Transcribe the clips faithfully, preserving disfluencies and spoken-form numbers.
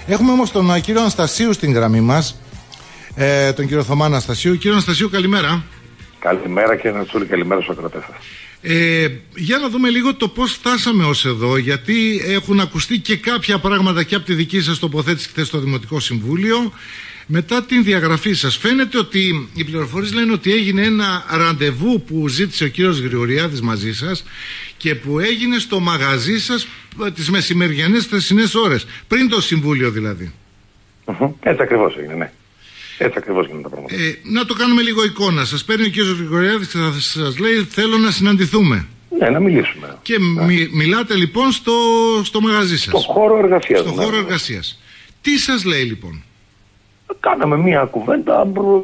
Έχουμε όμως τον κύριο Αναστασίου στην γραμμή μας, ε, τον κύριο Θωμά Αναστασίου. Κύριο Αναστασίου, καλημέρα. Καλημέρα κύριε Νατσούλη, καλημέρα στους ακροατές σας. Ε, για να δούμε λίγο το πώς φτάσαμε ως εδώ, γιατί έχουν ακουστεί και κάποια πράγματα και από τη δική σας τοποθέτηση χθες στο Δημοτικό Συμβούλιο. Μετά την διαγραφή σας, φαίνεται ότι οι πληροφορίες λένε ότι έγινε ένα ραντεβού που ζήτησε ο κύριος Γρηγοριάδης μαζί σας και που έγινε στο μαγαζί σας τις μεσημεριανές θεσινές ώρες, πριν το Συμβούλιο δηλαδή. Mm-hmm. Έτσι ακριβώς έγινε, ναι. Έτσι ακριβώς γίνονται τα πράγματα. Ε, να το κάνουμε λίγο εικόνα. Σας παίρνει ο κύριος Γρηγοριάδης και θα σας λέει θέλω να συναντηθούμε. Ναι, να μιλήσουμε. Και μι, μιλάτε λοιπόν στο, στο μαγαζί σας. Στο χώρο εργασίας. Στο ναι. χώρο εργασίας. Τι σας λέει λοιπόν? Κάναμε μια κουβέντα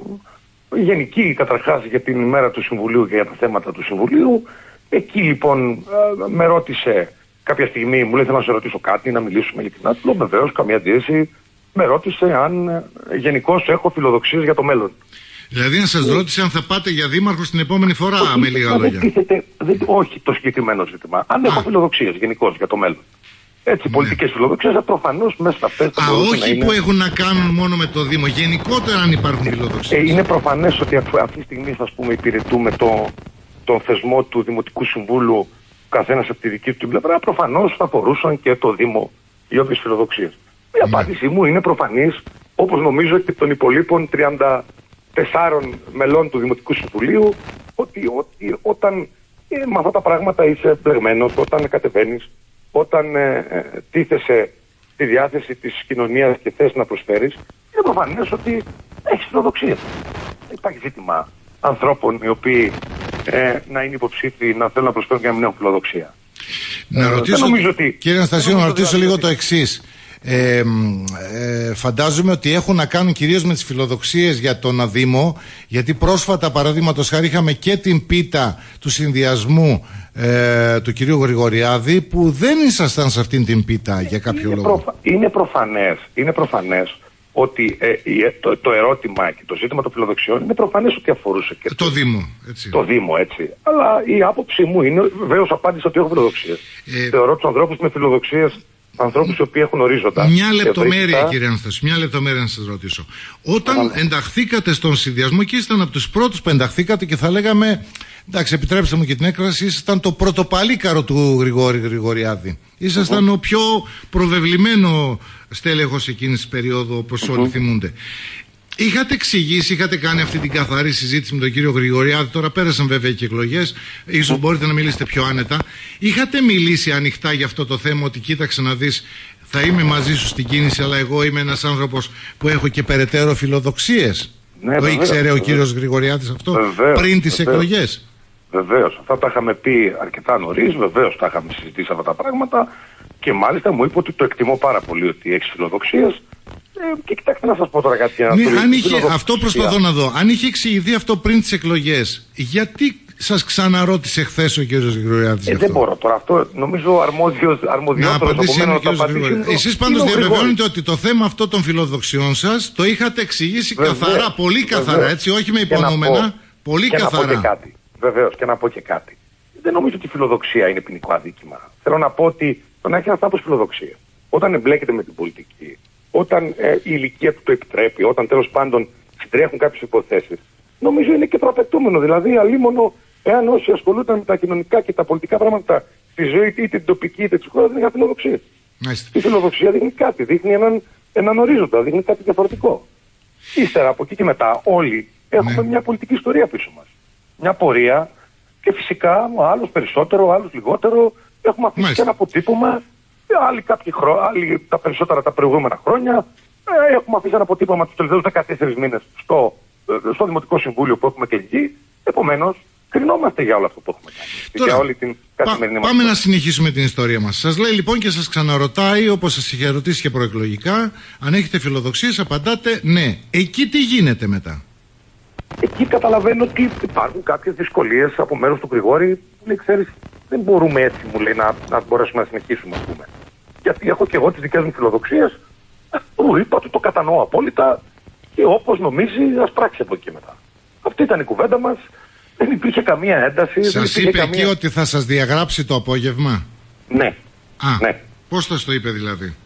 γενική καταρχάς για την ημέρα του Συμβουλίου και για τα θέματα του Συμβουλίου. Εκεί λοιπόν με ρώτησε κάποια στιγμή, μου λέει θέλω να σε ρωτήσω κάτι, να μιλήσουμε για την άτλο. Βεβαίως, καμία αντίρρηση. Με ρώτησε αν γενικώς έχω φιλοδοξίες για το μέλλον. Δηλαδή να σας ρώτησε αν θα πάτε για δήμαρχο την επόμενη φορά, όχι, με λίγα λόγια. Δεν, όχι το συγκεκριμένο ζήτημα. Αν Α. έχω φιλοδοξίες γενικώς για το μέλλον. Έτσι, ναι. Πολιτικές φιλοδοξίες, προφανώς μέσα στα αυτές. Α, όχι είναι... που έχουν να κάνουν μόνο με το Δήμο. Γενικότερα αν υπάρχουν φιλοδοξίες. Ε, είναι προφανές ότι αυτή τη στιγμή, ας πούμε, υπηρετούμε το, τον θεσμό του Δημοτικού Συμβούλου, καθένας από τη δική του πλευρά. Προφανώς θα αφορούσαν και το Δήμο οι όποιες φιλοδοξίες. Η ναι. απάντησή μου είναι προφανής, όπως νομίζω και των υπολείπων τριάντα τεσσάρων μελών του Δημοτικού Συμβουλίου, ότι, ότι όταν ε, με αυτά τα πράγματα είσαι μπλεγμένος, όταν κατεβαίνεις, όταν ε, ε, τίθεσαι στη διάθεση της κοινωνίας και θες να προσφέρεις, είναι προφανές ότι έχεις φιλοδοξία. Δεν υπάρχει ζήτημα ανθρώπων οι οποίοι ε, να είναι υποψήφιοι, να θέλουν να προσφέρουν και να μην έχουν φιλοδοξία. Να ρωτήσω, ε, ότι, κύριε Αναστασίου, να ρωτήσω λίγο το εξής. Ε, ε, φαντάζομαι ότι έχουν να κάνουν κυρίως με τις φιλοδοξίες για τον Δήμο, γιατί πρόσφατα παραδείγματος χάρη είχαμε και την πίτα του συνδυασμού ε, του κυρίου Γρηγοριάδη, που δεν ήσασταν σε αυτήν την πίτα για κάποιο είναι λόγο. Προφα... Είναι προφανές, είναι προφανές ότι ε, το, το ερώτημα και το ζήτημα των φιλοδοξιών είναι προφανές ότι αφορούσε και το, το Δήμο, έτσι. Το Δήμο, έτσι. Αλλά η άποψή μου είναι, βεβαίως απάντησα ότι έχω φιλοδοξίες. Ε... Θεωρώ τους ανθρώπους με φιλοδοξίες ανθρώπους οι οποίοι έχουν ορίζοντα. Μια λεπτομέρεια, ευρύτητα... κύριε Αναστασίου, μια λεπτομέρεια να σας ρωτήσω. Όταν Άρα. ενταχθήκατε στον συνδυασμό και ήσταν από τους πρώτους που ενταχθήκατε και θα λέγαμε, εντάξει, επιτρέψτε μου και την έκφραση, ήσασταν το πρωτοπαλίκαρο του Γρηγόρη Γρηγοριάδη. Ήσασταν mm-hmm. ο πιο προβεβλημένο στέλεχος εκείνης της περίοδου, όπως mm-hmm. όλοι θυμούνται. Είχατε εξηγήσει, είχατε κάνει αυτή την καθαρή συζήτηση με τον κύριο Γρηγοριάδη. Τώρα πέρασαν βέβαια και εκλογές. Ίσως μπορείτε να μιλήσετε πιο άνετα. Είχατε μιλήσει ανοιχτά για αυτό το θέμα, ότι κοίταξε να δεις, θα είμαι μαζί σου στην κίνηση, αλλά εγώ είμαι ένας άνθρωπος που έχω και περαιτέρω φιλοδοξίες. Ναι, το βεβαίως, ήξερε βεβαίως. ο κύριος Γρηγοριάδης αυτό βεβαίως, πριν τις βεβαίως. εκλογές? Βεβαίως. Αυτά τα είχαμε πει αρκετά νωρίς. Βεβαίως τα είχαμε συζητήσει αυτά τα πράγματα. Και μάλιστα μου είπε ότι το εκτιμώ πάρα πολύ ότι έχεις φιλοδοξίες. Ε, και κοιτάξτε να σας πω τώρα κάτι. Ναι, αν είχε, αυτό προσπαθώ να δω. Αν είχε εξηγηθεί αυτό πριν τις εκλογές, γιατί σας ξαναρώτησε χθες ο κ. Γρηγοριάδης? Ε, δεν μπορώ τώρα. Αυτό νομίζω αρμόδιος, αρμοδιότερος από μένα να το απαντήσει. Εσείς πάντως διαβεβαιώνετε ότι το θέμα αυτό των φιλοδοξιών σας το είχατε εξηγήσει βεβαίως, καθαρά, πολύ καθαρά, βεβαίως. Έτσι, όχι με υπονοούμενα, πολύ και καθαρά. Να πω και κάτι. Βεβαίως, και να πω και κάτι. Δεν νομίζω ότι η φιλοδοξία είναι ποινικό αδίκημα. Θέλω να πω ότι το να έχει ένα άνθρωπος φιλοδοξία, όταν εμπλέκεται με την πολιτική, όταν ε, η ηλικία του το επιτρέπει, όταν τέλος πάντων συντρέχουν κάποιες υποθέσεις, νομίζω είναι και προαπαιτούμενο. Δηλαδή, αλίμονο, εάν όσοι ασχολούνταν με τα κοινωνικά και τα πολιτικά πράγματα στη ζωή, είτε την τοπική είτε τη χώρα, δεν είχαν φιλοδοξία. Η φιλοδοξία δείχνει κάτι, δείχνει έναν, έναν ορίζοντα, δείχνει κάτι διαφορετικό. Ύστερα από εκεί και μετά, όλοι έχουμε ναι. μια πολιτική ιστορία πίσω μας. Μια πορεία και φυσικά άλλος περισσότερο, άλλος λιγότερο. Έχουμε αφήσει και ένα αποτύπωμα. Άλλοι, κάποιοι χρο... άλλοι τα περισσότερα τα προηγούμενα χρόνια. Ε, έχουμε αφήσει ένα αποτύπωμα τους τελευταίους δεκατέσσερις μήνες στο, στο Δημοτικό Συμβούλιο που έχουμε εκλεγεί. Επομένως, κρινόμαστε για όλο αυτό που έχουμε κάνει. Τώρα, για όλη την καθημερινή πά, μας. Πάμε να συνεχίσουμε την ιστορία μας. Σας λέει λοιπόν και σας ξαναρωτάει, όπως σας είχε ρωτήσει και προεκλογικά, αν έχετε φιλοδοξίες, απαντάτε ναι. Εκεί τι γίνεται μετά? Εκεί καταλαβαίνω ότι υπάρχουν κάποιες δυσκολίες από μέρους του Γρηγόρη. Μου λέει, ξέρεις, δεν μπορούμε έτσι, μου λέει, να, να μπορέσουμε να συνεχίσουμε, ας πούμε. Γιατί έχω και εγώ τις δικές μου φιλοδοξίες. Μου είπα ότι το κατανοώ απόλυτα και όπως νομίζει, ας πράξει από εκεί μετά. Αυτή ήταν η κουβέντα μας. Δεν υπήρχε καμία ένταση. Σας είπε καμία... εκεί ότι θα σας διαγράψει το απόγευμα? Ναι. Α, ναι. Πώς θα το είπε δηλαδή?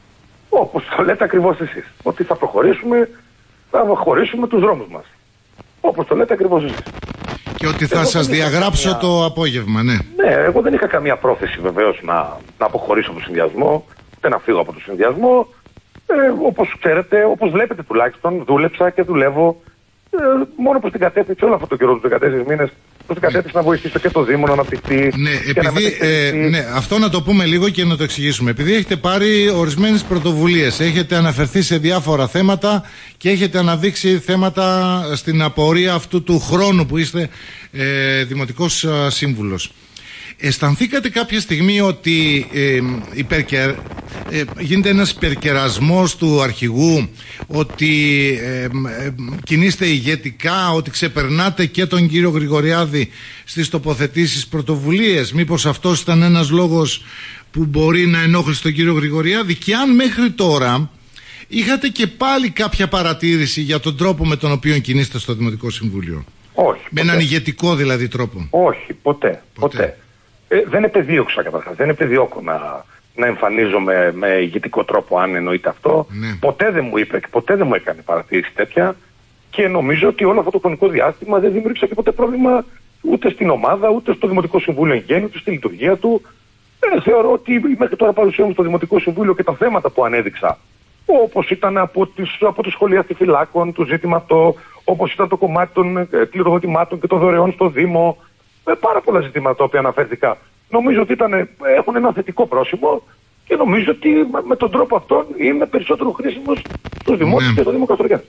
Όπως το λέτε ακριβώς εσείς. Ότι θα προχωρήσουμε, θα χωρίσουμε τους δρόμους μας. Όπως το λέτε ακριβώς εσείς. Και ότι θα εγώ σας διαγράψω καμία... το απόγευμα, ναι. Ναι, εγώ δεν είχα καμία πρόθεση βεβαίως να, να αποχωρήσω από τον συνδυασμό, ούτε να φύγω από τον συνδυασμό. Ε, όπως ξέρετε, όπως βλέπετε τουλάχιστον, δούλεψα και δουλεύω ε, μόνο προς την κατεύθυνση όλο αυτό το καιρό, τους δεκατέσσερις μήνες, προς την κατεύθυνση να βοηθήσω και το Δήμο να αναπτυχθεί. Ναι, επειδή, ε, ναι, αυτό να το πούμε λίγο και να το εξηγήσουμε. Επειδή έχετε πάρει ορισμένες πρωτοβουλίες, έχετε αναφερθεί σε διάφορα θέματα και έχετε αναδείξει θέματα στην απορία αυτού του χρόνου που είστε ε, Δημοτικός ε, Σύμβουλος. Αισθανθήκατε κάποια στιγμή ότι ε, υπερκε... ε, γίνεται ένας υπερκερασμός του αρχηγού, ότι ε, ε, κινείστε ηγετικά, ότι ξεπερνάτε και τον κύριο Γρηγοριάδη στις τοποθετήσεις πρωτοβουλίες? Μήπως αυτός ήταν ένας λόγος που μπορεί να ενόχλησε τον κύριο Γρηγοριάδη? Και αν μέχρι τώρα είχατε και πάλι κάποια παρατήρηση για τον τρόπο με τον οποίο κινείστε στο Δημοτικό Συμβούλιο? Όχι. Με έναν ηγετικό δηλαδή τρόπο? Όχι, ποτέ. ποτέ. ποτέ. Ε, δεν επεδίωξα καταρχάς, δεν επεδίωκω να, να εμφανίζομαι με ηγετικό τρόπο, αν εννοείται αυτό. Ναι. Ποτέ δεν μου είπε και ποτέ δεν μου έκανε παρατήρηση τέτοια και νομίζω ότι όλο αυτό το χρονικό διάστημα δεν δημιούργησα και ποτέ πρόβλημα ούτε στην ομάδα, ούτε στο Δημοτικό Συμβούλιο εν γέννη, ούτε στη λειτουργία του. Ε, θεωρώ ότι μέχρι τώρα παρουσία μου στο Δημοτικό Συμβούλιο και τα θέματα που ανέδειξα, όπως ήταν από, τις, από τη σχολεία φυλάκων, το ζήτημα αυτό, όπως ήταν το κομμάτι των ε, κληροδοτημάτων και των δωρεών στο Δήμο, με πάρα πολλά ζητήματα τα οποία αναφέρθηκα, νομίζω ότι ήταν, έχουν ένα θετικό πρόσημο και νομίζω ότι με τον τρόπο αυτόν είμαι περισσότερο χρήσιμος στους δημότες ναι. και στο Δήμο Καστοριάδη.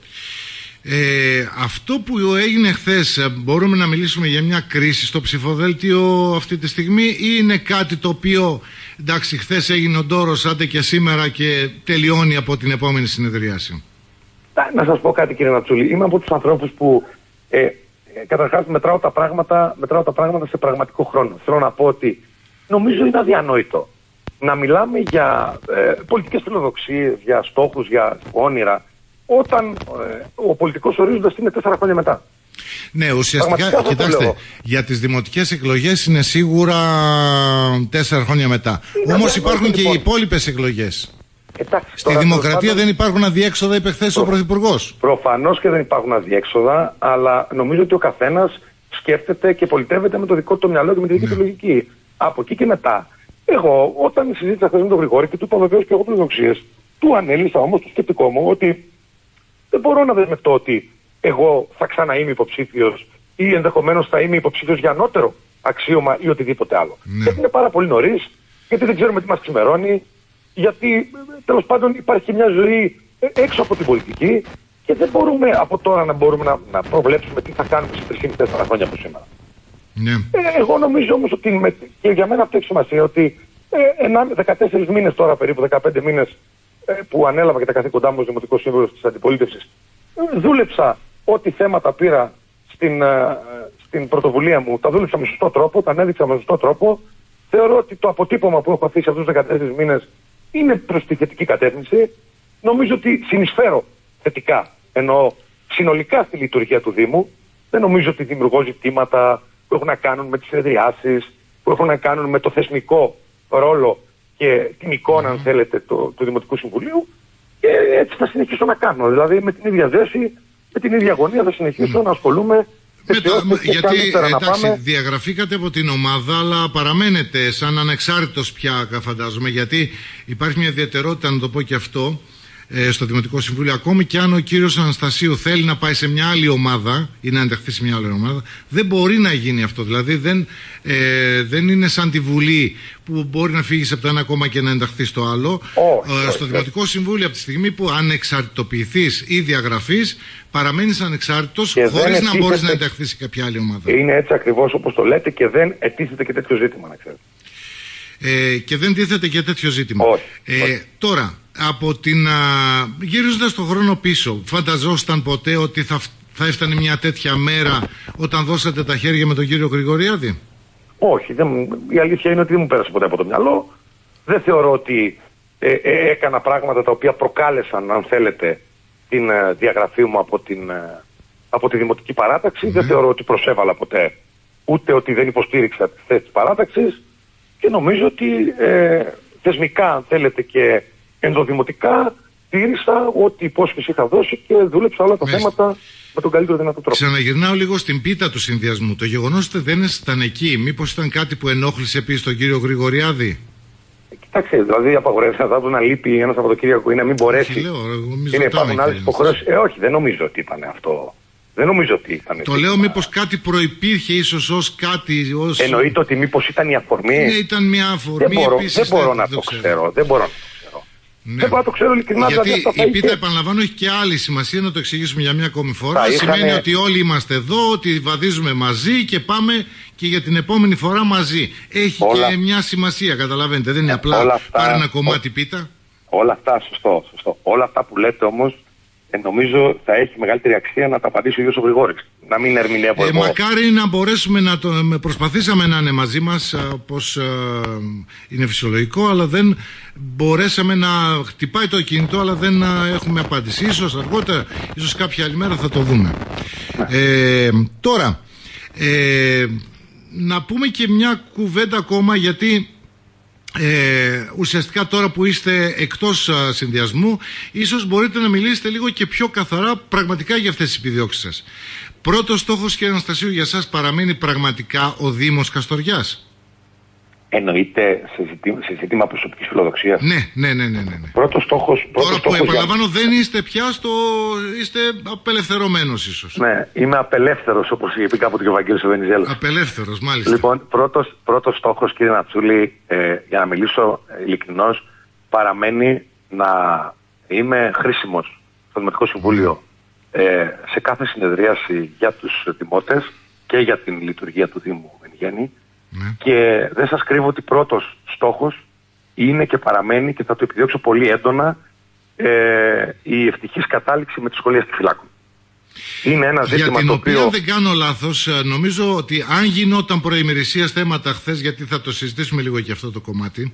Ε, αυτό που έγινε χθες, μπορούμε να μιλήσουμε για μια κρίση στο ψηφοδέλτιο αυτή τη στιγμή, ή είναι κάτι το οποίο εντάξει, χθες έγινε ο ντόρος, άντε και σήμερα και τελειώνει από την επόμενη συνεδρίαση? Να σας πω κάτι, κύριε Νατσούλη, είμαι από τους ανθρώπους που ε, καταρχάς μετράω τα πράγματα, μετράω τα πράγματα σε πραγματικό χρόνο. Θέλω να πω ότι νομίζω είναι αδιανόητο να μιλάμε για ε, πολιτικές φιλοδοξίες, για στόχους, για όνειρα, όταν ε, ο πολιτικός ορίζοντας είναι τέσσερα χρόνια μετά. Ναι, ουσιαστικά, κοιτάξτε, για τις δημοτικές εκλογές είναι σίγουρα τέσσερα χρόνια μετά. Είναι Όμως υπάρχουν λοιπόν. και οι υπόλοιπες εκλογές. Εντάξει, Στη δημοκρατία πάντων, δεν υπάρχουν αδιέξοδα, είπε χθες ο Πρωθυπουργός. Προφανώς και δεν υπάρχουν αδιέξοδα, αλλά νομίζω ότι ο καθένας σκέφτεται και πολιτεύεται με το δικό του μυαλό και με τη δική του ναι. λογική. Από εκεί και μετά, εγώ όταν συζήτησα χθες με τον Γρηγόρη και του είπα βεβαίως και εγώ φιλοδοξίες, του ανέλησα όμως το σκεπτικό μου ότι δεν μπορώ να δεσμευτώ ότι εγώ θα ξανά είμαι υποψήφιος ή ενδεχομένως θα είμαι υποψήφιος για ανώτερο αξίωμα ή οτιδήποτε άλλο. Ναι. Γιατί είναι πάρα πολύ νωρίς, γιατί δεν ξέρουμε τι μας ξημερώνει. Γιατί τέλος πάντων υπάρχει μια ζωή έξω από την πολιτική και δεν μπορούμε από τώρα να μπορούμε να, να προβλέψουμε τι θα κάνουμε σε τρία με τέσσερα χρόνια από σήμερα. Ναι. Ε, εγώ νομίζω όμως ότι με, και για μένα αυτό έχει σημασία ότι ε, ένα, δεκατέσσερις μήνες τώρα περίπου, δεκαπέντε μήνες ε, που ανέλαβα και τα καθήκοντά μου ως Δημοτικός Σύμβουλος της Αντιπολίτευσης, ε, δούλεψα ό,τι θέματα πήρα στην, ε, στην πρωτοβουλία μου, τα δούλεψα με σωστό τρόπο, τα ανέδειξα με σωστό τρόπο. Θεωρώ ότι το αποτύπωμα που έχω αφήσει αυτούς τους δεκατέσσερις μήνες είναι προς τη θετική κατεύθυνση. Νομίζω ότι συνεισφέρω θετικά, εννοώ συνολικά στη λειτουργία του Δήμου. Δεν νομίζω ότι δημιουργώ ζητήματα που έχουν να κάνουν με τις συνεδριάσεις, που έχουν να κάνουν με το θεσμικό ρόλο και την εικόνα, αν θέλετε, το, του Δημοτικού Συμβουλίου. Και έτσι θα συνεχίσω να κάνω. Δηλαδή με την ίδια ζέση, με την ίδια αγωνία θα συνεχίσω mm. να ασχολούμαι. Το, γιατί εντάξει, διαγραφήκατε από την ομάδα, αλλά παραμένετε σαν ανεξάρτητος πια, φαντάζομαι, γιατί υπάρχει μια ιδιαιτερότητα, να το πω και αυτό, ε, στο Δημοτικό Συμβούλιο. Ακόμη και αν ο κύριος Αναστασίου θέλει να πάει σε μια άλλη ομάδα ή να ενταχθεί σε μια άλλη ομάδα, δεν μπορεί να γίνει αυτό. Δηλαδή δεν, ε, δεν είναι σαν τη Βουλή που μπορεί να φύγει από το ένα κόμμα και να ενταχθεί στο άλλο. Oh, ε, στο oh, Δημοτικό oh. Συμβούλιο, από τη στιγμή που ανεξαρτητοποιηθείς ή διαγραφείς, παραμένεις ανεξάρτητος χωρίς να μπορείς να ενταχθείς σε κάποια άλλη ομάδα. Είναι έτσι ακριβώς όπως το λέτε και δεν ετίθεται και τέτοιο ζήτημα, να ξέρετε. Ε, και δεν τίθεται και τέτοιο ζήτημα. Όχι, ε, όχι. Τώρα, από την, α, γυρίζοντας τον χρόνο πίσω, φανταζόσταν ποτέ ότι θα, θα έφτανε μια τέτοια μέρα όταν δώσατε τα χέρια με τον κύριο Γρηγοριάδη? Όχι, δεν, η αλήθεια είναι ότι δεν μου πέρασε ποτέ από το μυαλό. Δεν θεωρώ ότι ε, ε, έκανα πράγματα τα οποία προκάλεσαν, αν θέλετε, την ε, διαγραφή μου από, την, ε, από τη Δημοτική Παράταξη. Mm-hmm. Δεν θεωρώ ότι προσέβαλα ποτέ, ούτε ότι δεν υποστήριξα τη θέση της παράταξης. Και νομίζω ότι ε, θεσμικά, αν θέλετε, και ενδοδημοτικά τήρησα ό,τι υπόσχεση είχα δώσει και δούλεψα όλα τα Μάλιστα. θέματα με τον καλύτερο δυνατό τρόπο. Ξαναγυρνάω λίγο στην πίτα του συνδυασμού. Το γεγονός ότι δεν ήσταν εκεί, μήπως ήταν κάτι που ενόχλησε επίσης τον κύριο Γρηγοριάδη? Κοιτάξτε, δηλαδή απαγορεύεται να, να λείπει ένα Σαββατοκύριακο ή να μην μπορέσει. Όχι, λέω, είναι υπάρχουν άλλες υποχρεώσεις. Ε, όχι, δεν νομίζω ότι ήταν αυτό. Δεν νομίζω ότι ήταν. Το λέω, μήπως κάτι προϋπήρχε ίσως ως κάτι. Ως... Εννοείται ότι μήπως ήταν η αφορμή. Ναι, ήταν μια αφορμή. Δεν μπορώ, επίσης, δεν μπορώ δεν να το το ξέρω. ξέρω. Δεν μπορώ να το ξέρω. Ναι. Δεν μπορώ να το ξέρω ειλικρινά. Γιατί δηλαδή, η πίτα, είχε... επαναλαμβάνω, έχει και άλλη σημασία, να το εξηγήσουμε για μια ακόμη φορά. Θα Σημαίνει είχανε... ότι όλοι είμαστε εδώ, ότι βαδίζουμε μαζί και πάμε και για την επόμενη φορά μαζί. Έχει όλα... και μια σημασία, καταλαβαίνετε. Δεν είναι απλά αυτά... πάρε ένα κομμάτι Ό... πίτα. Όλα αυτά, σωστό, σωστό. Όλα αυτά που λέτε όμως, ε, νομίζω θα έχει μεγαλύτερη αξία να τα απαντήσει ο ίδιος ο Γρηγόρης. Να μην ερμηνεύω ε, εγώ. Μακάρι να μπορέσουμε να το... Προσπαθήσαμε να είναι μαζί μας, όπως ε, είναι φυσιολογικό, αλλά δεν μπορέσαμε να χτυπάει το κινητό, αλλά δεν έχουμε απάντηση. Ίσως αργότερα, ίσως κάποια άλλη μέρα θα το δούμε. Ε, τώρα, ε, να πούμε και μια κουβέντα ακόμα, γιατί ε, ουσιαστικά τώρα που είστε εκτός α, συνδυασμού, ίσως μπορείτε να μιλήσετε λίγο και πιο καθαρά πραγματικά για αυτές τις επιδιώξεις σας. Πρώτος στόχος, κύριε Αναστασίου, για σας παραμένει πραγματικά ο Δήμος Καστοριάς? Εννοείται σε ζητήμα, σε ζήτημα προσωπικής φιλοδοξίας. Ναι, ναι, ναι, ναι, ναι. Πρώτος στόχος... Πρώτος Τώρα που στόχος επαναλαμβάνω για... δεν είστε πια στο... είστε απελευθερωμένος ίσως. Ναι, είμαι απελεύθερος, όπως είπε κάποτε και ο Βαγγέλης ο Βενιζέλος. Απελεύθερος, μάλιστα. Λοιπόν, πρώτος, πρώτος στόχος, κύριε Νατσούλη, ε, για να μιλήσω ειλικρινώς, παραμένει να είμαι χρήσιμος στο Δημοτικό Συμβούλιο ε, σε κάθε συνεδρίαση για τους δημότες και για την λειτουργία του Δήμου εν γέννη. Ναι. Και δεν σας κρύβω ότι πρώτος στόχος είναι και παραμένει, και θα το επιδιώξω πολύ έντονα, ε, η ευτυχής κατάληξη με τη σχολεία στη Φυλάκου. Είναι ένα ζήτημα για την το οποία οποίο... δεν κάνω λάθος, νομίζω ότι αν γινόταν προημερησίας θέματα χθες, γιατί θα το συζητήσουμε λίγο και αυτό το κομμάτι,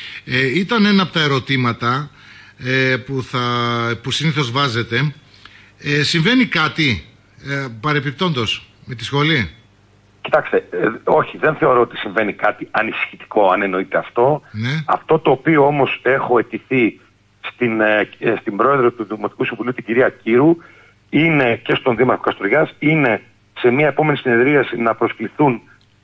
ε, ήταν ένα από τα ερωτήματα ε, που, θα, που συνήθως βάζετε. Ε, συμβαίνει κάτι ε, παρεπιπτόντος με τη σχολή? Κοιτάξτε, ε, όχι, δεν θεωρώ ότι συμβαίνει κάτι ανησυχητικό, αν εννοείται αυτό. Ναι. Αυτό το οποίο όμως έχω αιτηθεί στην, ε, στην πρόεδρο του Δημοτικού Συμβουλίου, την κυρία Κύρου, είναι, και στον Δήμαρχο Καστοριάς, είναι σε μια επόμενη συνεδρίαση να προσκληθούν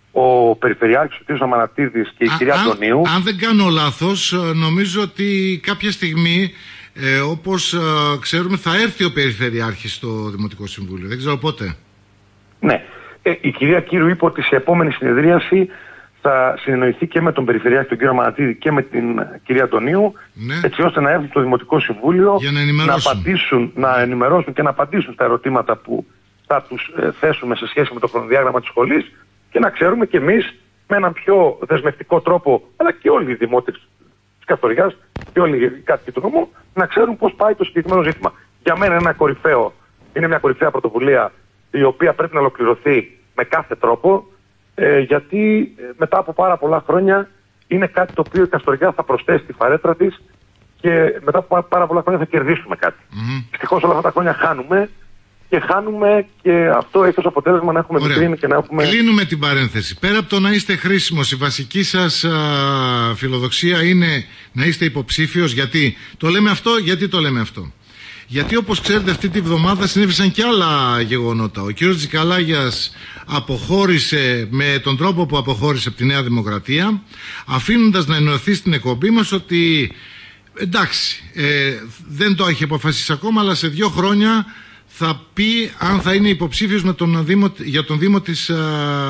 ο Περιφερειάρχης, ο κ. Αμανατίδης και η Α, κυρία αν, Αντωνίου. Αν δεν κάνω λάθος, νομίζω ότι κάποια στιγμή, ε, όπως ε, ξέρουμε, θα έρθει ο Περιφερειάρχης στο Δημοτικό Συμβούλιο. Δεν ξέρω πότε. Ναι. Ε, η κυρία Κύρου είπε ότι σε επόμενη συνεδρίαση θα συνεννοηθεί και με τον Περιφερειάρχη, τον κύριο Μανατίδη, και με την κυρία Αντωνίου, ναι, έτσι ώστε να έρθουν στο Δημοτικό Συμβούλιο για να, να, απαντήσουν, να ενημερώσουν και να απαντήσουν στα ερωτήματα που θα τους ε, θέσουμε σε σχέση με το χρονοδιάγραμμα της σχολής, και να ξέρουμε κι εμείς με έναν πιο δεσμευτικό τρόπο, αλλά και όλοι οι δημότες της Καστοριάς και όλοι οι κάτοικοι του νομού, να ξέρουν πώς πάει το συγκεκριμένο ζήτημα. Για μένα είναι ένα κορυφαίο, είναι μια κορυφαία πρωτοβουλία, η οποία πρέπει να ολοκληρωθεί με κάθε τρόπο, ε, γιατί ε, μετά από πάρα πολλά χρόνια είναι κάτι το οποίο η Καστοριά θα προσθέσει τη φαρέτρα της, και μετά από πάρα πολλά χρόνια θα κερδίσουμε κάτι. Mm-hmm. Δυστυχώς όλα αυτά τα χρόνια χάνουμε, και χάνουμε, και αυτό έχει ως αποτέλεσμα να έχουμε μικρύνει και να έχουμε... Κλείνουμε την παρένθεση. Πέρα από το να είστε χρήσιμος, η βασική σας α, φιλοδοξία είναι να είστε υποψήφιος. Γιατί το λέμε αυτό, γιατί το λέμε αυτό. Γιατί όπως ξέρετε αυτή τη βδομάδα συνέβησαν και άλλα γεγονότα. Ο κύριος Τζικαλάγιας αποχώρησε με τον τρόπο που αποχώρησε από τη Νέα Δημοκρατία, αφήνοντας να εννοηθεί στην εκπομπή μας ότι εντάξει, ε, δεν το έχει αποφασίσει ακόμα, αλλά σε δύο χρόνια θα πει αν θα είναι υποψήφιος με τον Δήμο, για τον Δήμο της, α,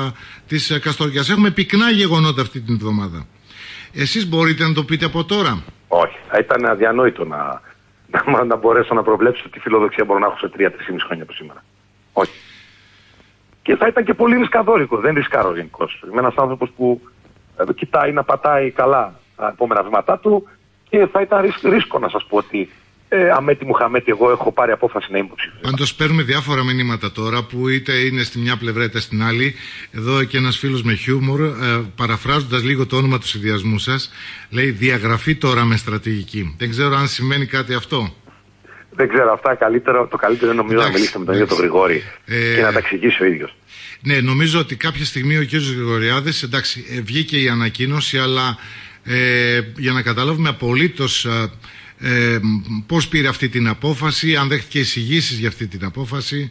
της Καστοριάς. Έχουμε πυκνά γεγονότα αυτή την εβδομάδα. Εσείς μπορείτε να το πείτε από τώρα? Όχι, θα ήταν αδιανόητο να, να, να μπορέσω να προβλέψω τι φιλοδοξία μπορώ να έχω σε τρία τρία και μισό χρόνια από σήμερα. Όχι. Και θα ήταν και πολύ ρισκαδόρικο, δεν ρισκάρω γενικώς. Είμαι ένας άνθρωπος που ε, κοιτάει να πατάει καλά τα επόμενα βήματά του, και θα ήταν ρίσκ, ρίσκο να σας πω ότι Ε, αμέτη μου χαμέτη, εγώ έχω πάρει απόφαση να είμαι υποψήφιος. Πάντως παίρνουμε διάφορα μηνύματα τώρα, που είτε είναι στη μια πλευρά είτε στην άλλη. Εδώ και ένας φίλος με χιούμορ, ε, παραφράζοντας λίγο το όνομα του συνδυασμού σας, λέει διαγραφή τώρα με στρατηγική. Δεν ξέρω αν σημαίνει κάτι αυτό. Δεν ξέρω, αυτά καλύτερο, το καλύτερο νομίζω εντάξει, να μιλήσετε με τον ίδιο τον Γρηγόρη ε, και να τα εξηγήσει ο ίδιος. Ναι, νομίζω ότι κάποια στιγμή ο κ. Γρηγοριάδης, εντάξει, βγήκε η ανακοίνωση, αλλά ε, για να καταλάβουμε απολύτως... Ε, ε, πώς πήρε αυτή την απόφαση, αν δέχτηκε εισηγήσεις για αυτή την απόφαση,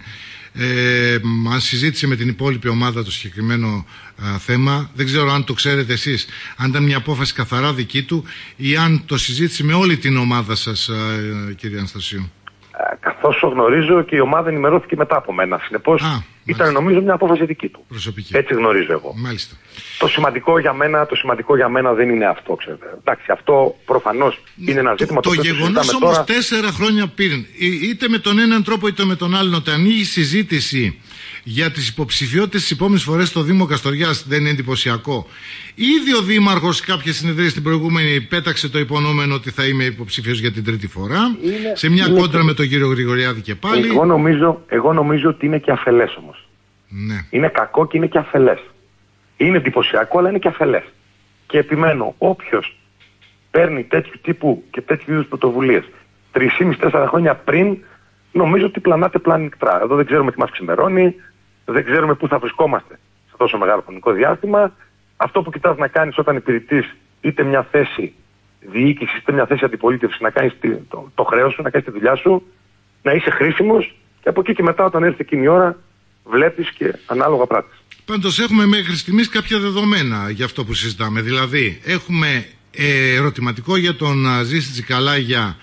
ε, αν συζήτησε με την υπόλοιπη ομάδα το συγκεκριμένο α, θέμα. Δεν ξέρω αν το ξέρετε εσείς, αν ήταν μια απόφαση καθαρά δική του ή αν το συζήτησε με όλη την ομάδα σας, α, κύριε Αναστασίου. Καθώς γνωρίζω και η ομάδα ενημερώθηκε μετά από μένα. Συνεπώς ήταν νομίζω μια απόφαση δική του. Προσωπική. Έτσι γνωρίζω εγώ. Μάλιστα. Το σημαντικό για μένα, το σημαντικό για μένα δεν είναι αυτό, ξέρετε. Εντάξει, αυτό προφανώς είναι ένα ζήτημα το, το, το γεγονός όμως τώρα... τέσσερα χρόνια πριν, είτε με τον έναν τρόπο είτε με τον άλλον, όταν ανοίγει συζήτηση για τις υποψηφιότητες τις επόμενες φορές στο Δήμο Καστοριάς, δεν είναι εντυπωσιακό? Ήδη ο Δήμαρχος σε κάποια συνεδρία στην προηγούμενη πέταξε το υπονοούμενο ότι θα είμαι υποψήφιος για την τρίτη φορά, είναι, σε μια είναι κόντρα και... με τον κύριο Γρηγοριάδη και πάλι. Εγώ νομίζω, εγώ νομίζω ότι είναι και αφελές όμως. Ναι. Είναι κακό και είναι και αφελές. Είναι εντυπωσιακό, αλλά είναι και αφελές. Και επιμένω, όποιος παίρνει τέτοιου τύπου και τέτοιου είδους πρωτοβουλίες τρία και μισό τέσσερα χρόνια πριν, νομίζω ότι πλανάται πλανικτρά. Εδώ δεν ξέρουμε τι μας ξημερώνει, δεν ξέρουμε πού θα βρισκόμαστε σε τόσο μεγάλο χρονικό διάστημα. Αυτό που κοιτάς να κάνεις όταν υπηρετείς είτε μια θέση διοίκησης είτε μια θέση αντιπολίτευσης, να κάνεις το, το χρέος σου, να κάνεις τη δουλειά σου, να είσαι χρήσιμος και από εκεί και μετά, όταν έρθει εκείνη η ώρα, βλέπεις και ανάλογα πράττεις. Πάντως έχουμε μέχρι στιγμής κάποια δεδομένα για αυτό που συζητάμε. Δηλαδή έχουμε ε, ερωτηματικό για τον Ζήση Τσικαλάγια,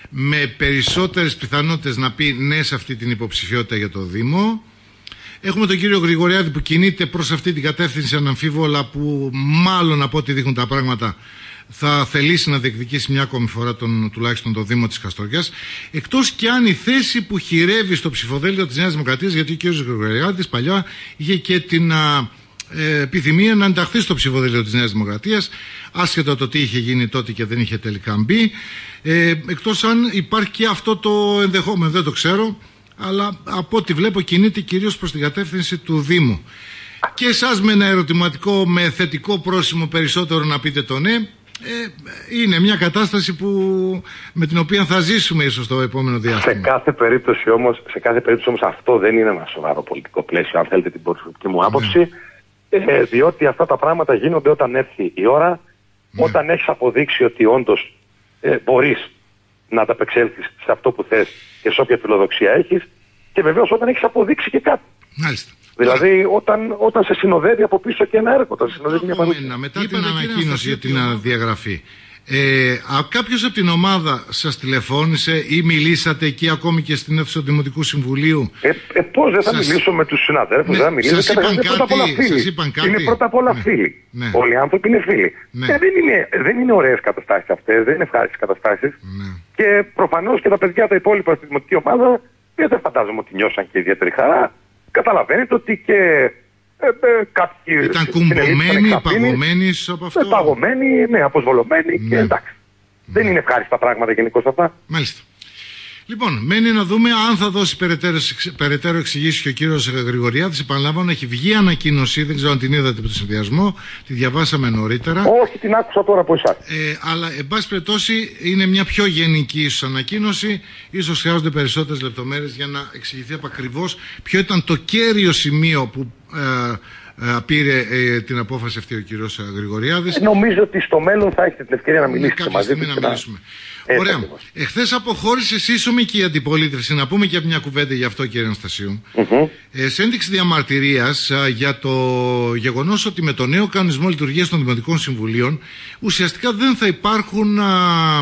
με περισσότερες πιθανότητες να πει ναι σε αυτή την υποψηφιότητα για το Δήμο. Έχουμε τον κύριο Γρηγοριάδη που κινείται προς αυτή την κατεύθυνση αναμφίβολα, που μάλλον από ό,τι δείχνουν τα πράγματα θα θελήσει να διεκδικήσει μια ακόμη φορά τον, τουλάχιστον το Δήμο της Καστοριάς. Εκτός και αν η θέση που χειρεύει στο ψηφοδέλτιο της Νέας Δημοκρατίας, γιατί ο κύριος Γρηγοριάδης παλιά είχε και την α, ε, επιθυμία να ενταχθεί στο ψηφοδέλτιο της Νέας Δημοκρατίας, άσχετα το τι είχε γίνει τότε και δεν είχε τελικά μπει. Ε, εκτός αν υπάρχει και αυτό το ενδεχόμενο, δεν το ξέρω, αλλά από ό,τι βλέπω κινείται κυρίως προς την κατεύθυνση του Δήμου. Και εσάς με ένα ερωτηματικό, με θετικό πρόσημο περισσότερο να πείτε το ναι. Ε, είναι μια κατάσταση που, με την οποία θα ζήσουμε ίσως το επόμενο διάστημα. Σε κάθε περίπτωση όμως, σε κάθε περίπτωση όμως αυτό δεν είναι ένα σοβαρό πολιτικό πλαίσιο, αν θέλετε την προσωπική μου άποψη, ναι. ε, διότι αυτά τα πράγματα γίνονται όταν έρθει η ώρα, ναι. όταν έχεις αποδείξει ότι όντως ε, μπορείς να ανταπεξέλθεις σε αυτό που θες και σε όποια φιλοδοξία έχεις, και βεβαίως όταν έχεις αποδείξει και κάτι. Μάλιστα. Δηλαδή όταν, όταν σε συνοδεύει από πίσω και ένα έργο, όταν σε συνοδεύει μια παρουσία. Μετά την ανακοίνωση για την διαγραφή, ε, κάποιος από την ομάδα σας τηλεφώνησε ή μιλήσατε εκεί ακόμη και στην αίθουσα του Δημοτικού Συμβουλίου? Ε, ε, πώς δεν θα σας... μιλήσω με τους συναδέλφους, ναι, δεν θα μιλήσω. Σας είπαν κάτι, πρώτα απ' όλα φίλοι. Σας είπαν κάτι. Είναι πρώτα απ' όλα ναι. φίλοι. Ναι. Όλοι οι άνθρωποι είναι φίλοι. Ναι. Και δεν είναι, δεν είναι ωραίες καταστάσεις αυτές, δεν είναι ευχάριστες καταστάσεις. Ναι. Και προφανώς και τα παιδιά τα υπόλοιπα στη δημοτική ομάδα δεν φαντάζομαι ότι νιώσαν και ιδιαίτερη χαρά. Καταλαβαίνετε ότι και ε, ε, κάποιοι ήταν κουμπωμένοι, παγωμένοι από αυτό. Ναι, παγωμένοι, ναι, αποσβολωμένοι ναι. και εντάξει. Ναι. Δεν είναι ευχάριστα πράγματα γενικώς αυτά. Μάλιστα. Λοιπόν, μένει να δούμε αν θα δώσει περαιτέρω, περαιτέρω εξηγήσεις και ο κύριος Γρηγοριάδης. Επαναλαμβάνω, έχει βγει ανακοίνωση, δεν ξέρω αν την είδατε από το συνδυασμό, τη διαβάσαμε νωρίτερα. Όχι, την άκουσα τώρα από εσάς. Ε, αλλά, εν πάση περιπτώσει, είναι μια πιο γενική ίσως ανακοίνωση. Ίσως χρειάζονται περισσότερες λεπτομέρειες για να εξηγηθεί ακριβώς ποιο ήταν το κέριο σημείο που ε, ε, πήρε ε, την απόφαση αυτή ο κύριος Γρηγοριάδης. Νομίζω ότι στο μέλλον θα έχετε την ευκαιρία να μιλήσετε μαζί του. Να μιλήσουμε. Ωραία. Εχθές αποχώρησε σύσσωμη και η αντιπολίτευση. Να πούμε και μια κουβέντα γι' αυτό, κύριε Αναστασίου. Mm-hmm. Ε, σε ένδειξη διαμαρτυρίας α, για το γεγονός ότι με το νέο κανονισμό λειτουργίας των Δημοτικών Συμβουλίων ουσιαστικά δεν θα υπάρχουν α,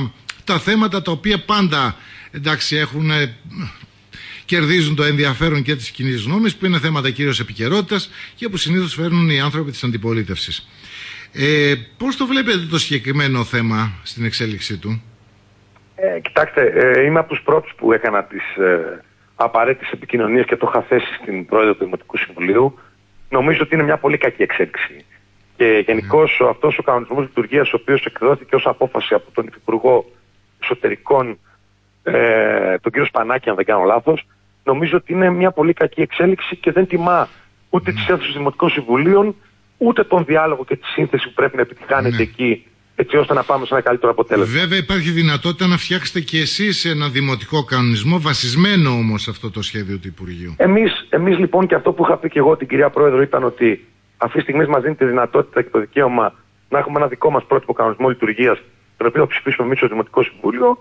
τα θέματα τα οποία πάντα εντάξει, έχουν, ε, κερδίζουν το ενδιαφέρον και της κοινής γνώμης, που είναι θέματα κυρίως επικαιρότητας και που συνήθως φέρνουν οι άνθρωποι της αντιπολίτευσης. Ε, πώς το βλέπετε το συγκεκριμένο θέμα στην εξέλιξή του? Ε, κοιτάξτε, ε, είμαι από τους πρώτους που έκανα τις ε, απαραίτητες επικοινωνίες και το είχα θέσει στην πρόεδρο του Δημοτικού Συμβουλίου. Νομίζω ότι είναι μια πολύ κακή εξέλιξη. Και γενικώς yeah. αυτός ο κανονισμός λειτουργίας, ο οποίος εκδόθηκε ως απόφαση από τον Υφυπουργό Εσωτερικών, ε, τον κύριο Σπανάκη, αν δεν κάνω λάθος, νομίζω ότι είναι μια πολύ κακή εξέλιξη και δεν τιμά ούτε yeah. τις αίθουσες Δημοτικών Συμβουλίων, ούτε τον διάλογο και τη σύνθεση που πρέπει να επιτυχάνεται yeah. εκεί, έτσι ώστε να πάμε σε ένα καλύτερο αποτέλεσμα. Βέβαια υπάρχει δυνατότητα να φτιάξετε και εσείς ένα δημοτικό κανονισμό, βασισμένο όμως σε αυτό το σχέδιο του Υπουργείου. Εμείς, εμείς λοιπόν, και αυτό που είχα πει και εγώ την κυρία Πρόεδρο, ήταν ότι αυτή τη στιγμή μας δίνει τη δυνατότητα και το δικαίωμα να έχουμε ένα δικό μας πρότυπο κανονισμό λειτουργίας, τον οποίο θα ψηφίσουμε εμείς στο Δημοτικό Συμβούλιο,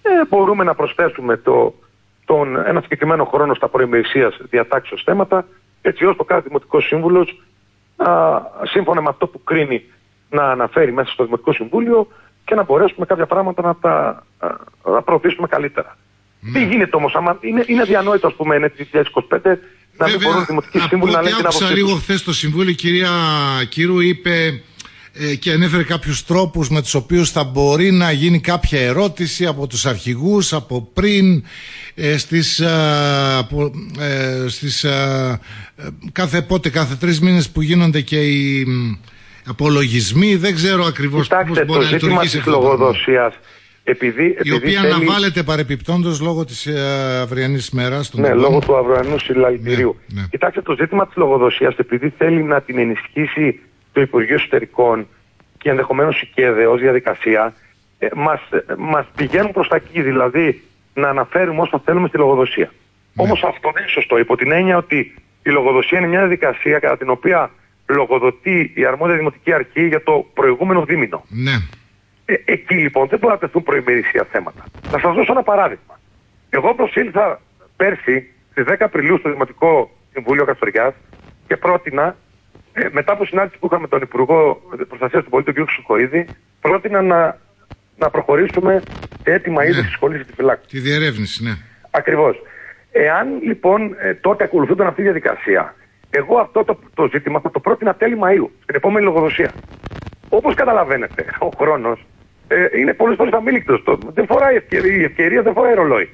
ε, μπορούμε να προσθέσουμε το, τον, ένα συγκεκριμένο χρόνο στα προημερησίας διατάξεως θέματα, έτσι ώστε ο κάθε Δημοτικός Σύμβουλος, α, σύμφωνα με αυτό που κρίνει, να αναφέρει μέσα στο Δημοτικό Συμβούλιο και να μπορέσουμε κάποια πράγματα να τα να προωθήσουμε καλύτερα. Ναι. Τι γίνεται όμως, άμα είναι, είναι διανόητο, ας πούμε, είναι το δύο χιλιάδες είκοσι πέντε να μην μπορούν οι Δημοτικοί Σύμβουλοι να λένε την άποψή τους. Άκουσα λίγο χθες το Συμβούλιο, η κυρία Κύρου είπε ε, και ανέφερε κάποιους τρόπους με τους οποίους θα μπορεί να γίνει κάποια ερώτηση από τους αρχηγούς, από πριν, ε, στις, ε, από, ε, στις ε, κάθε πότε, κάθε τρεις μήνες που γίνονται και οι απολογισμοί, δεν ξέρω ακριβώς πώς μπορεί να λειτουργήσει αυτό. Λογοδοσίας, επειδή, η επειδή οποία θέλει... αναβάλλεται παρεπιπτόντως λόγω της ε, αυριανής ημέρας. Ναι, τυπών. Λόγω του αυριανού συλλαλητηρίου. Ναι, ναι. Κοιτάξτε, το ζήτημα της λογοδοσίας, επειδή θέλει να την ενισχύσει το Υπουργείο Εσωτερικών και ενδεχομένως η ΚΕΔΕ ως διαδικασία, ε, μας, ε, μας πηγαίνουν προς τα εκεί, δηλαδή να αναφέρουμε όσα θέλουμε στη λογοδοσία. Ναι. Όμως αυτό δεν είναι σωστό, υπό την έννοια ότι η λογοδοσία είναι μια διαδικασία κατά την οποία λογοδοτεί η αρμόδια Δημοτική Αρχή για το προηγούμενο δίμηνο. Ναι. Ε, εκεί λοιπόν δεν μπορεί να τεθούν προημερησία θέματα. Να σας δώσω ένα παράδειγμα. Εγώ προσήλθα πέρσι στις δέκα Απριλίου στο Δημοτικό Συμβούλιο Καστοριάς και πρότεινα, ε, μετά από συνάντηση που είχαμε με τον Υπουργό Προστασίας του Πολίτη, τον κ. Σουχοίδη, πρότεινα να, να προχωρήσουμε σε έτοιμα είδους της σχολής της φυλάκης. Τη διερεύνηση, ναι. Ακριβώς. Εάν λοιπόν ε, τότε ακολουθούνταν αυτή τη διαδικασία, εγώ αυτό το, το ζήτημα θα το πρότεινα τέλη Μαΐου, στην επόμενη λογοδοσία. Όπως καταλαβαίνετε, ο χρόνος ε, είναι πολλές φορές αμήλικτος. Το, δεν φοράει ευκαιρία, η ευκαιρία δεν φοράει ρολόι.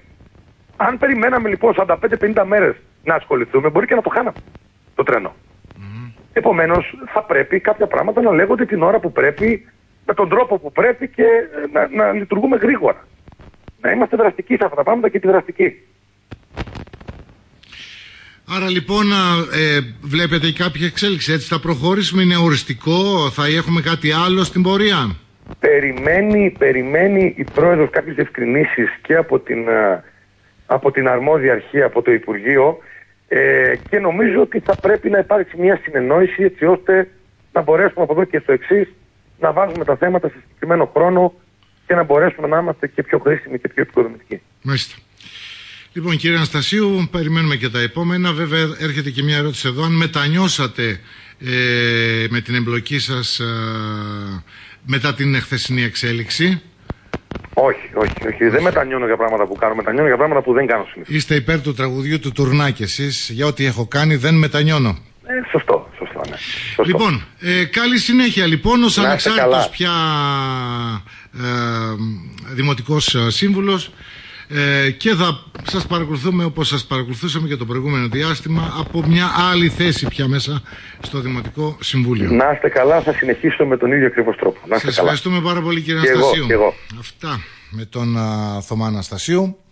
Αν περιμέναμε λοιπόν σαράντα πέντε πενήντα μέρες να ασχοληθούμε, μπορεί και να το χάναμε το τρένο. Mm-hmm. Επομένως, θα πρέπει κάποια πράγματα να λέγονται την ώρα που πρέπει, με τον τρόπο που πρέπει και να, να λειτουργούμε γρήγορα. Να είμαστε δραστικοί σε αυτά τα πράγματα και επιδραστικοί. Άρα λοιπόν ε, βλέπετε κάποια εξέλιξη, έτσι θα προχωρήσουμε, είναι οριστικό, θα έχουμε κάτι άλλο στην πορεία? Περιμένει, περιμένει η Πρόεδρος κάποιες διευκρινήσεις και από την, από την αρμόδια αρχή, από το Υπουργείο, ε, και νομίζω ότι θα πρέπει να υπάρξει μια συνεννόηση έτσι ώστε να μπορέσουμε από εδώ και στο εξής να βάζουμε τα θέματα σε συγκεκριμένο χρόνο και να μπορέσουμε να είμαστε και πιο χρήσιμοι και πιο επικοδομητικοί. Μάλιστα. Λοιπόν, κύριε Αναστασίου, περιμένουμε και τα επόμενα. Βέβαια, έρχεται και μια ερώτηση εδώ. Αν μετανιώσατε ε, με την εμπλοκή σας ε, μετά την χθεσινή εξέλιξη? Όχι, όχι, όχι. Δεν μετανιώνω για πράγματα που κάνω. Μετανιώνω για πράγματα που δεν κάνω συνήθως. Είστε υπέρ του τραγουδιού του Τουρνάκη εσείς. Για ό,τι έχω κάνει δεν μετανιώνω. Ε, σωστό, σωστό, ναι. Σωστό. Λοιπόν, ε, καλή συνέχεια λοιπόν ως ανεξάρτητος πια ε, δημοτικός σύμβουλος. Ε, και θα σας παρακολουθούμε όπως σας παρακολουθούσαμε και το προηγούμενο διάστημα από μια άλλη θέση πια μέσα στο Δημοτικό Συμβούλιο. Να είστε καλά, θα συνεχίσω με τον ίδιο ακριβώς τρόπο. Να είστε σας καλά. ευχαριστούμε πάρα πολύ, κύριε και Αναστασίου. Εγώ, και εγώ. Αυτά με τον uh, Θωμά Αναστασίου.